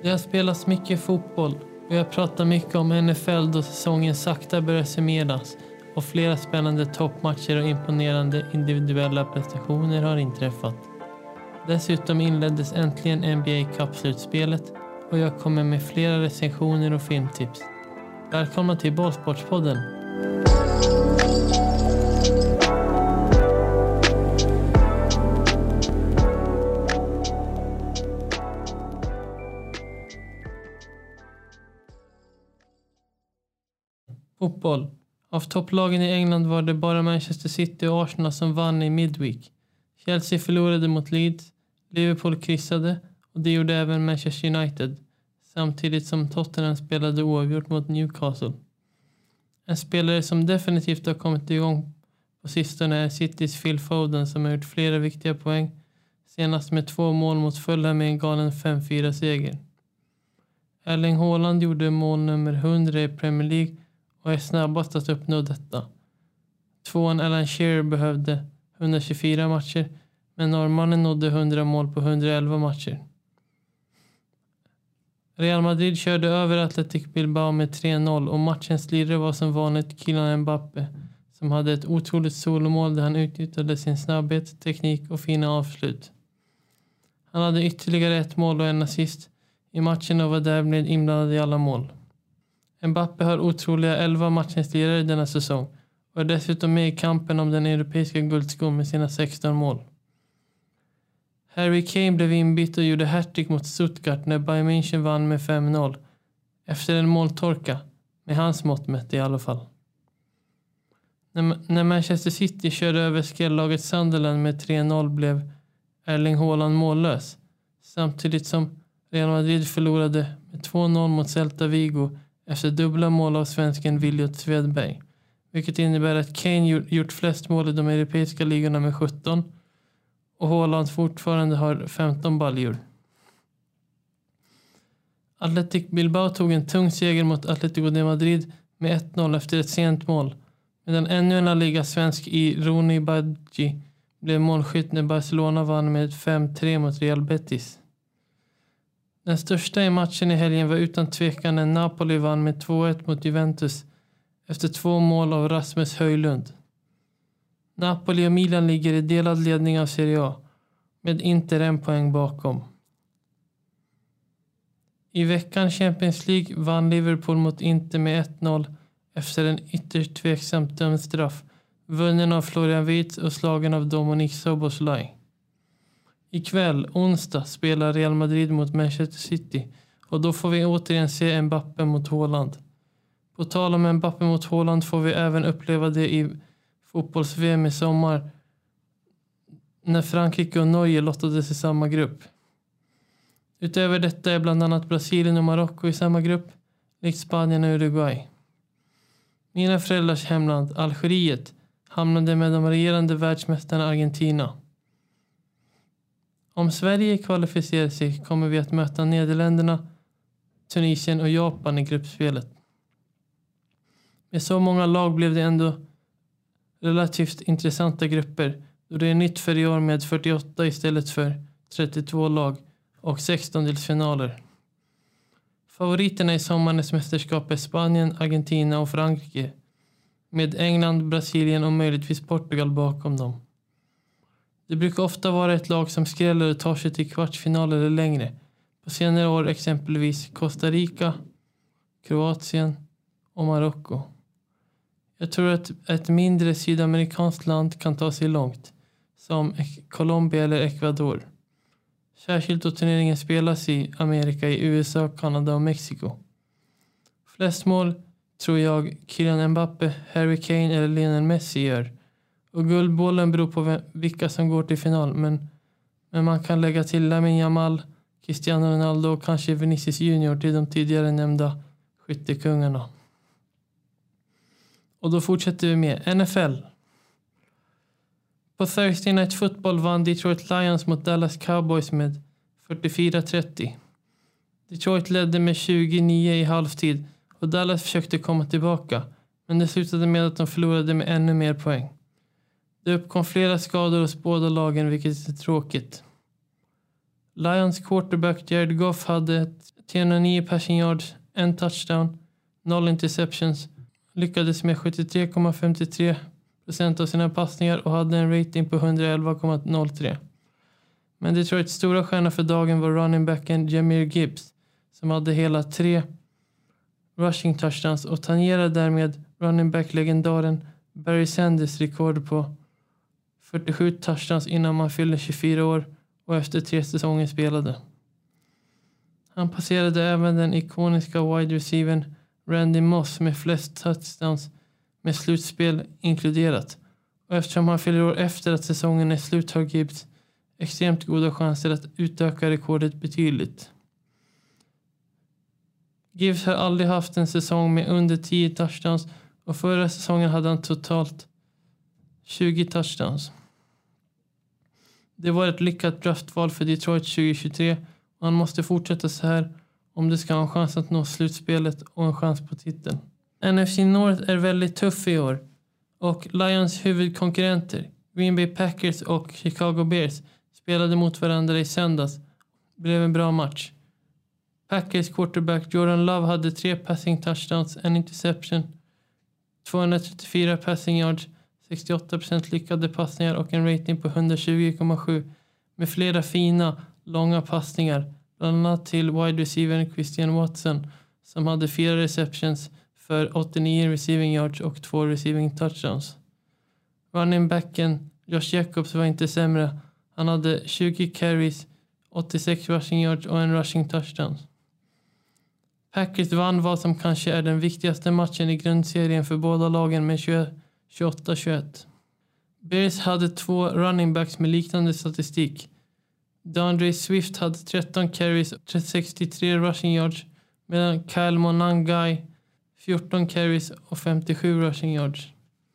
Det har spelats mycket fotboll och jag pratar mycket om NFL då säsongen sakta börjar summeras och flera spännande toppmatcher och imponerande individuella prestationer har inträffat. Dessutom inleddes äntligen NBA Cup-slutspelet och jag kommer med flera recensioner och filmtips. Välkomna till Bollsportspodden! Fotboll. Av topplagen i England var det bara Manchester City och Arsenal som vann i midweek. Chelsea förlorade mot Leeds, Liverpool kryssade och det gjorde även Manchester United, samtidigt som Tottenham spelade oavgjort mot Newcastle. En spelare som definitivt har kommit igång på sistone är Citys Phil Foden som har gjort flera viktiga poäng, senast med 2 mål mot Fulham med en galen 5-4-seger. Erling Haaland gjorde mål nummer 100 i Premier League och är snabbast att uppnå detta. Tvåan Alan Shearer behövde 124 matcher, men norrmannen nådde 100 mål på 111 matcher. Real Madrid körde över Athletic Bilbao med 3-0 och matchens lirare var som vanligt Kylian Mbappé som hade ett otroligt solomål där han utnyttjade sin snabbhet, teknik och fina avslut. Han hade ytterligare 1 mål och en assist i matchen och var därmed inblandad i alla mål. Mbappé har otroliga 11 matchens lirare denna säsong och är dessutom med i kampen om den europeiska guldskon med sina 16 mål. Harry Kane blev inbytt och gjorde hattrick mot Stuttgart när Bayern München vann med 5-0 efter en måltorka, med hans mått mätt i alla fall. När Manchester City körde över skrällaget Sunderland med 3-0 blev Erling Haaland mållös, samtidigt som Real Madrid förlorade med 2-0 mot Celta Vigo efter dubbla mål av svensken Williot Svedberg, vilket innebär att Kane gjort flest mål i de europeiska ligorna med 17 och Haaland fortfarande har 15 baljor. Athletic Bilbao tog en tung seger mot Atletico de Madrid med 1-0 efter ett sent mål, medan ännu en La Liga-svensk i Rooney Badji blev målskytt när Barcelona vann med 5-3 mot Real Betis. Den största i matchen i helgen var utan tvekan när Napoli vann med 2-1 mot Juventus efter 2 mål av Rasmus Højlund. Napoli och Milan ligger i delad ledning av Serie A med Inter 1 poäng bakom. I veckan Champions League vann Liverpool mot Inter med 1-0 efter en ytterst tveksamt dömd straff, vunnen av Florian Wirtz och slagen av Dominik Szoboszlai. Ikväll, onsdag, spelar Real Madrid mot Manchester City och då får vi återigen se Mbappé mot Haaland. På tal om Mbappé mot Haaland får vi även uppleva det i fotbolls-VM i sommar när Frankrike och Norge lottades i samma grupp. Utöver detta är bland annat Brasilien och Marocko i samma grupp, likt Spanien och Uruguay. Mina föräldrars hemland, Algeriet, hamnade med de regerande världsmästarna Argentina. Om Sverige kvalificerar sig kommer vi att möta Nederländerna, Tunisien och Japan i gruppspelet. Med så många lag blev det ändå relativt intressanta grupper då det är nytt för i år med 48 istället för 32 lag och 16-delsfinaler. Favoriterna i sommarens mästerskap är Spanien, Argentina och Frankrike med England, Brasilien och möjligtvis Portugal bakom dem. Det brukar ofta vara ett lag som skräller och tar sig till kvartsfinal eller längre. På senare år exempelvis Costa Rica, Kroatien och Marocko. Jag tror att ett mindre sydamerikanskt land kan ta sig långt, som Colombia eller Ecuador. Särskilt då turneringen spelas i Amerika, i USA, Kanada och Mexiko. Flest mål tror jag Kylian Mbappé, Harry Kane eller Lionel Messi gör. Och guldbollen beror på vilka som går till final, men man kan lägga till Lamine Yamal, Cristiano Ronaldo och kanske Vinicius Junior till de tidigare nämnda skyttekungarna. Och då fortsätter vi med NFL. På Thursday Night Football vann Detroit Lions mot Dallas Cowboys med 44-30. Detroit ledde med 29 i halvtid och Dallas försökte komma tillbaka, men det slutade med att de förlorade med ännu mer poäng. Det uppkom flera skador hos båda lagen, vilket är tråkigt. Lions quarterback Jared Goff hade ett 309 passing yards, en touchdown, 0 interceptions. Lyckades med 73,53% av sina passningar och hade en rating på 111,03. Men Detroits stora stjärna för dagen var running backen Jahmyr Gibbs, som hade hela 3 rushing touchdowns och tangerade därmed running back-legendaren Barry Sanders rekord på 47 touchdowns innan man fyllde 24 år och efter 3 säsonger spelade. Han passerade även den ikoniska wide receivern Randy Moss med flest touchdowns med slutspel inkluderat. Och eftersom han fyller år efter att säsongen är slut har Gibbs extremt goda chanser att utöka rekordet betydligt. Gibbs har aldrig haft en säsong med under 10 touchdowns och förra säsongen hade han totalt 20 touchdowns. Det var ett lyckat draftval för Detroit 2023 och han måste fortsätta så här om det ska ha en chans att nå slutspelet och en chans på titeln. NFC North är väldigt tuff i år och Lions huvudkonkurrenter Green Bay Packers och Chicago Bears spelade mot varandra i söndags. Det blev en bra match. Packers quarterback Jordan Love hade 3 passing touchdowns, en interception, 234 passing yards, 68% lyckade passningar och en rating på 120,7 med flera fina, långa passningar, bland annat till wide receiver Christian Watson som hade 4 receptions för 89 receiving yards och 2 receiving touchdowns. Running backen Josh Jacobs var inte sämre. Han hade 20 carries, 86 rushing yards och en rushing touchdown. Packers vann vad som kanske är den viktigaste matchen i grundserien för båda lagen med 28-21. Bears hade 2 running backs med liknande statistik. DeAndre Swift hade 13 carries och 63 rushing yards medan Kyle Monangai 14 carries och 57 rushing yards.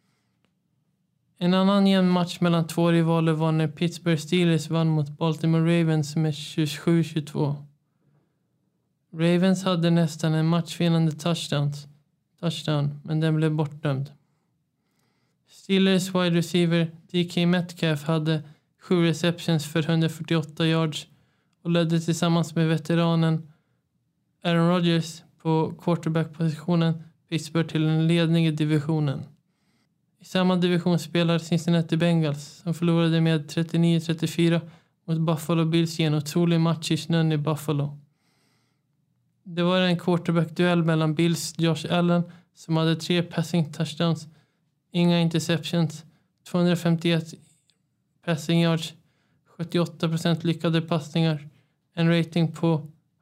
En annan jämn match mellan 2 rivaler var när Pittsburgh Steelers vann mot Baltimore Ravens med 27-22. Ravens hade nästan en matchvinnande touchdown, men den blev bortdömd. Steelers wide receiver DK Metcalf hade 7 receptions för 148 yards och ledde tillsammans med veteranen Aaron Rodgers på quarterback-positionen Pittsburgh till en ledning i divisionen. I samma division spelar Cincinnati Bengals som förlorade med 39-34 mot Buffalo Bills i en otrolig match i snön i Buffalo. Det var en quarterback-duell mellan Bills Josh Allen som hade 3 passing touchdowns, inga interceptions, 251 passing yards, 78% lyckade passningar, en rating på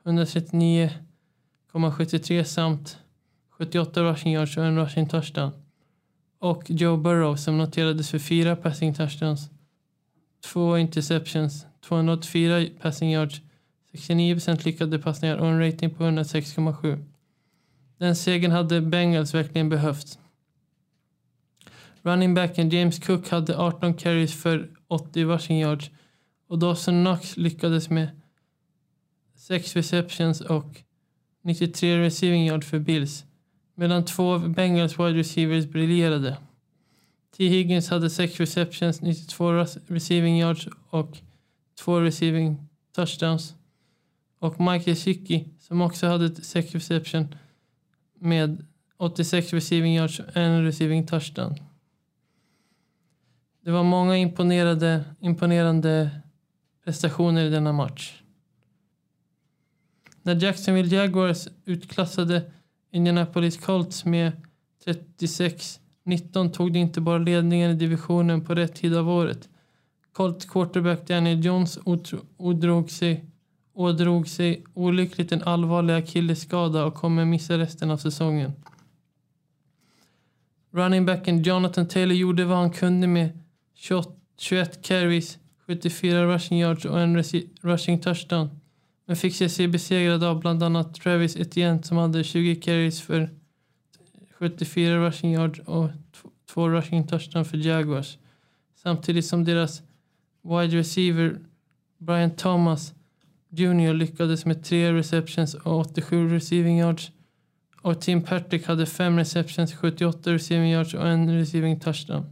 139,73 samt 78 rushing yards och en rushing touchdown. Och Joe Burrow som noterades för 4 passing touchdowns, 2 interceptions, 284 passing yards, 69% lyckade passningar och en rating på 106,7. Den segern hade Bengals verkligen behövt. Running backen James Cook hade 18 carries för 80 rushing yards och Dawson Knox lyckades med 6 receptions och 93 receiving yards för Bills, medan 2 av Bengals wide receivers briljerade. T. Higgins hade 6 receptions, 92 receiving yards och 2 receiving touchdowns. Och Mike Gesicki som också hade 6 reception med 86 receiving yards och en receiving touchdown. Det var många imponerande prestationer i denna match. När Jacksonville Jaguars utklassade Indianapolis Colts med 36-19 tog det inte bara ledningen i divisionen på rätt tid av året. Colts quarterback Daniel Jones ådrog sig olyckligt en allvarlig akillesskada och kommer missa resten av säsongen. Running backen Jonathan Taylor gjorde vad han kunde med 21 carries, 74 rushing yards och en rushing touchdown, men fick sig besegrad av bland annat Travis Etienne som hade 20 carries för 74 rushing yards och 2 rushing touchdown för Jaguars. Samtidigt som deras wide receiver Brian Thomas Jr. lyckades med 3 receptions och 87 receiving yards. Och Tim Patrick hade 5 receptions, 78 receiving yards och en receiving touchdown.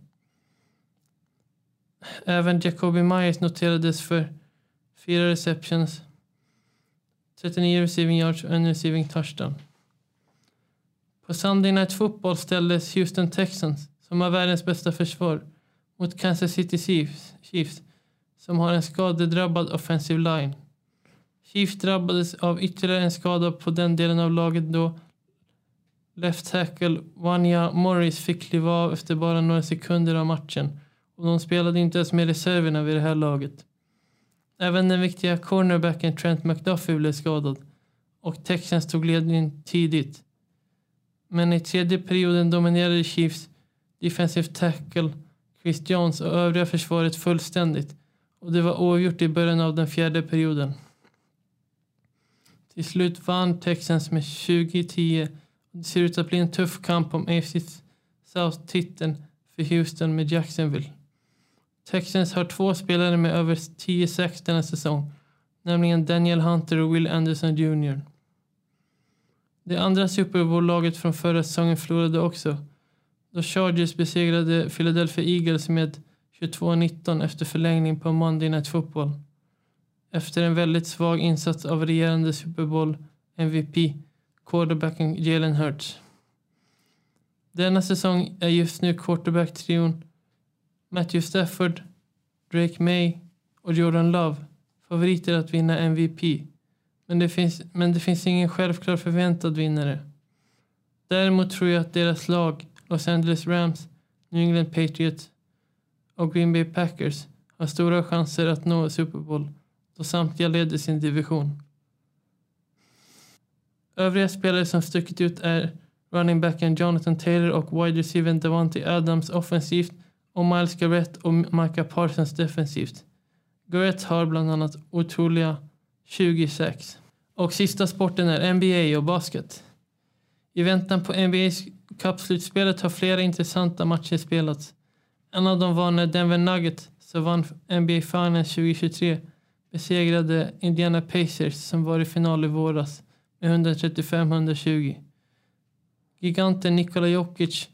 Även Jacoby Myers noterades för 4 receptions, 39 receiving yards och en receiving touchdown. På Sunday Night Football ställdes Houston Texans, som har världens bästa försvar, mot Kansas City Chiefs som har en skadedrabbad offensive line. Chiefs drabbades av ytterligare en skada på den delen av laget då left tackle Wanya Morris fick kliva av efter bara några sekunder av matchen, och de spelade inte ens med reserverna vid det här laget. Även den viktiga cornerbacken Trent McDuffie blev skadad och Texans tog ledningen tidigt. Men i tredje perioden dominerade Chiefs defensive tackle Chris Jones och övriga försvaret fullständigt, och det var oavgjort i början av den fjärde perioden. Till slut vann Texans med 20-10. Det ser ut att bli en tuff kamp om AFC South-titeln för Houston med Jacksonville. Texans har 2 spelare med över 10-6 denna säsong, nämligen Daniel Hunter och Will Anderson Jr. Det andra Super Bowl-laget från förra säsongen förlorade också, då Chargers besegrade Philadelphia Eagles med 22-19 efter förlängning på Monday Night Football. Efter en väldigt svag insats av regerande Super Bowl MVP, quarterbacken Jalen Hurts. Denna säsong är just nu quarterback-trion Matthew Stafford, Drake May och Jordan Love favoriter att vinna MVP. Men det finns ingen självklar förväntad vinnare. Däremot tror jag att deras lag, Los Angeles Rams, New England Patriots och Green Bay Packers, har stora chanser att nå Super Bowl, då samtliga leder sin division. Övriga spelare som stuckit ut är running backen Jonathan Taylor och wide receiver Davante Adams offensivt och Myles Garrett och Micah Parsons defensivt. Garrett har bland annat otroliga 26. Och sista sporten är NBA och basket. I väntan på NBA's Cup-slutspelet har flera intressanta matcher spelats. En av dem var när Denver Nuggets, som vann NBA Finals 2023, besegrade Indiana Pacers som var i final i våras med 135-120. Giganten Nikola Jokic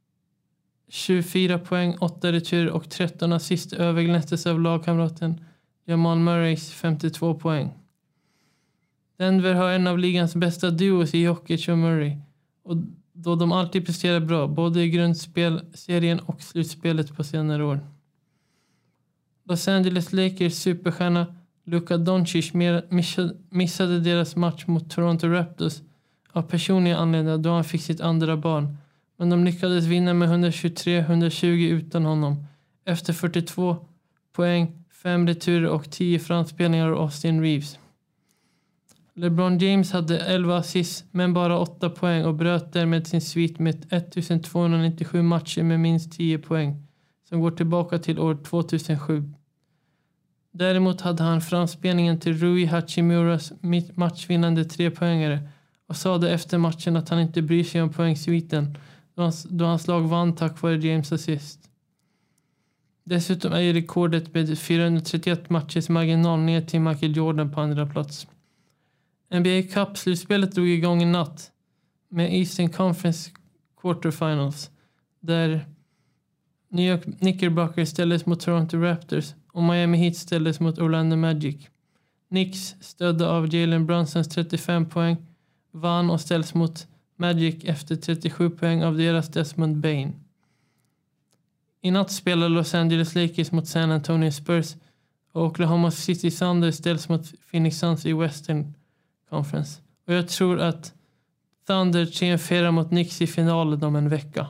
24 poäng, 8 returer och 13 assist överglänses av lagkamraten Jamal Murrays 52 poäng. Denver har en av ligans bästa duos i Jokic och Murray, och då de alltid presterar bra både i grundspelserien och slutspelet på senare år. Los Angeles Lakers superstjärna Luka Doncic missade deras match mot Toronto Raptors av personliga anledningar då han fick sitt andra barn, men de lyckades vinna med 123-120 utan honom efter 42 poäng, 5 returer och 10 framspelningar av Austin Reeves. LeBron James hade 11 assists men bara 8 poäng och bröt därmed sin svit med 1297 matcher med minst 10 poäng som går tillbaka till år 2007. Däremot hade han framspelningen till Rui Hachimuras matchvinnande 3-poängare och sa det efter matchen att han inte bryr sig om poängsviten då hans lag vann tack vare James assist. Dessutom är rekordet med 431 matchers marginal ner till Michael Jordan på andra plats. NBA Cup-slutspelet drog igång i natt med Eastern Conference Quarterfinals där New York Knickerbockers ställdes mot Toronto Raptors och Miami Heat ställdes mot Orlando Magic. Knicks, stödda av Jalen Brunsons 35 poäng, vann och ställs mot Magic efter 37 poäng av deras Desmond Bane. I natt spelar Los Angeles Lakers mot San Antonio Spurs och Oklahoma City Thunder ställs mot Phoenix Suns i Western Conference. Och jag tror att Thunder triumferar mot Knicks i finalen om en vecka.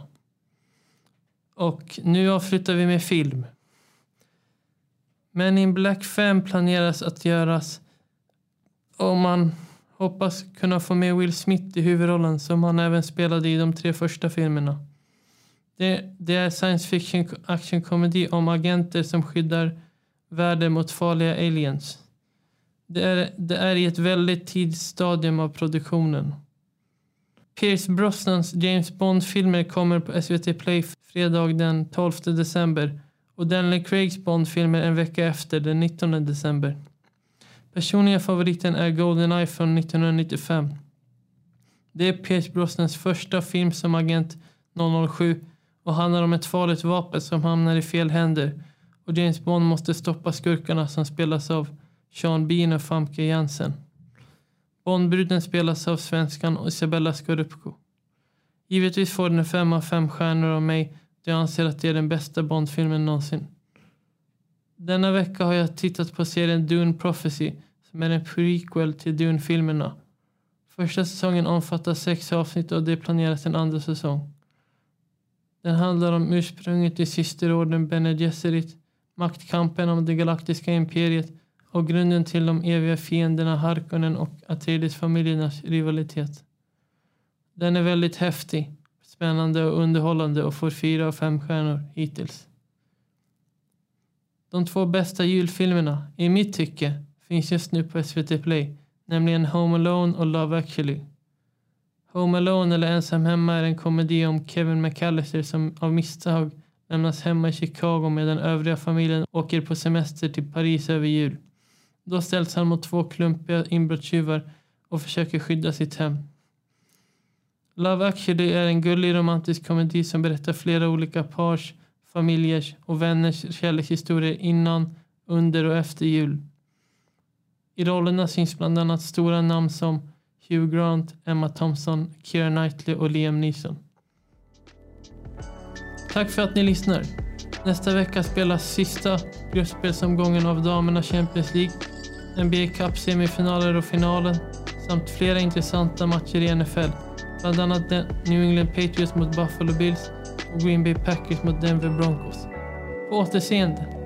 Och nu avslutar vi med film. Men in Black 5 planeras att göras och man hoppas kunna få med Will Smith i huvudrollen som han även spelade i de 3 första filmerna. Det är science fiction action-komedi om agenter som skyddar världen mot farliga aliens. Det är i ett väldigt tidigt stadium av produktionen. Pierce Brosnans James Bond-filmer kommer på SVT Play fredag den 12 december och Daniel Craigs Bond-filmer en vecka efter den 19 december. Personliga favoriten är GoldenEye från 1995. Det är Pierce Brosnans första film som agent 007 och handlar om ett farligt vapen som hamnar i fel händer och James Bond måste stoppa skurkarna som spelas av Sean Bean och Famke Janssen. Bondbruden spelas av svenskan Isabella Scorupco. Givetvis får den 5 av 5 stjärnor av mig, då jag anser att det är den bästa Bondfilmen någonsin. Denna vecka har jag tittat på serien Dune Prophecy, som är en prequel till Dune-filmerna. Första säsongen omfattar 6 avsnitt och det är planerat en andra säsong. Den handlar om ursprunget i systerorden Bene Gesserit, maktkampen om det galaktiska imperiet och grunden till de eviga fienderna Harkonnen och Atreides-familjernas rivalitet. Den är väldigt häftig, spännande och underhållande och får 4 av 5 stjärnor hittills. De 2 bästa julfilmerna, i mitt tycke, finns just nu på SVT Play, nämligen Home Alone och Love Actually. Home Alone eller Ensam hemma är en komedi om Kevin McAllister som av misstag lämnas hemma i Chicago medan övriga familjen åker på semester till Paris över jul. Då ställs han mot 2 klumpiga inbrottstjuvar och försöker skydda sitt hem. Love Actually är en gullig romantisk komedi som berättar flera olika pars, familjers och vänners kärlekshistorier innan, under och efter jul. I rollerna syns bland annat stora namn som Hugh Grant, Emma Thompson, Keira Knightley och Liam Neeson. Tack för att ni lyssnar. Nästa vecka spelas sista gruppspelsomgången av damerna Champions League, NBA Cup semifinaler och finalen samt flera intressanta matcher i NFL. Bland annat New England Patriots mot Buffalo Bills och Green Bay Packers mot Denver Broncos. På återseende!